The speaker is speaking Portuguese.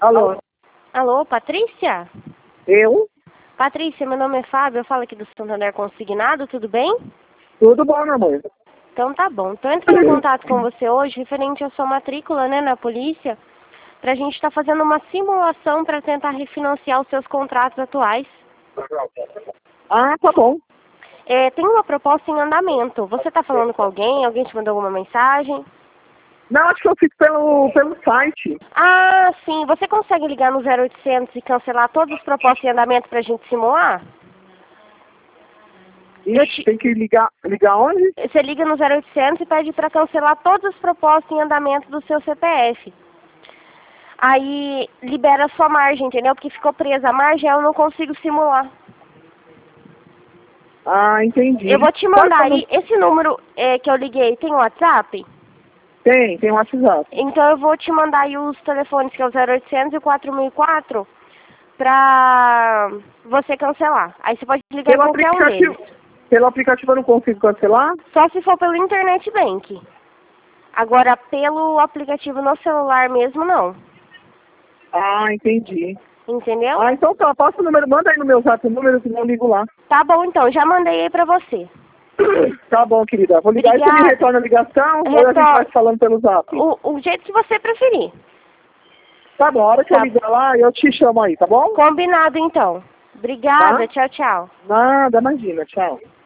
Alô? Alô, Patrícia? Eu? Patrícia, meu nome é Fábio, eu falo aqui do Santander Consignado, tudo bem? Tudo bom, meu amor? Então tá bom. Então entro em contato com você hoje, referente à sua matrícula, né, na polícia, pra gente estar fazendo uma simulação para tentar refinanciar os seus contratos atuais. Ah, tá bom. Tem uma proposta em andamento. Você tá falando com alguém? Alguém te mandou alguma mensagem? Não, acho que eu fiz pelo site. Ah, sim. Você consegue ligar no 0800 e cancelar todas as propostas em andamento pra gente simular? Ixi, tem que ligar onde? Você liga no 0800 e pede para cancelar todas as propostas em andamento do seu CPF. Aí libera a sua margem, entendeu? Porque ficou presa a margem, eu não consigo simular. Ah, entendi. Eu vou te mandar aí, esse número que eu liguei, tem WhatsApp? Tem um WhatsApp. Então eu vou te mandar aí os telefones, que é o 0800 e o 4004, pra você cancelar. Aí você pode ligar em qualquer um deles. Pelo aplicativo eu não consigo cancelar? Só se for pelo Internet Bank. Agora, pelo aplicativo no celular mesmo, não. Ah, entendi. Entendeu? Ah, então tá, passa o número, manda aí no meu zap o número que eu ligo lá. Tá bom, então, já mandei aí pra você. Tá bom, querida. Vou ligar e você me retorna a ligação ou a gente vai falando pelo zap? O jeito que você preferir. Tá bom, a hora que eu ligar lá, eu te chamo aí, tá bom? Combinado, então. Obrigada, Tá? tchau, tchau. Nada, imagina, tchau.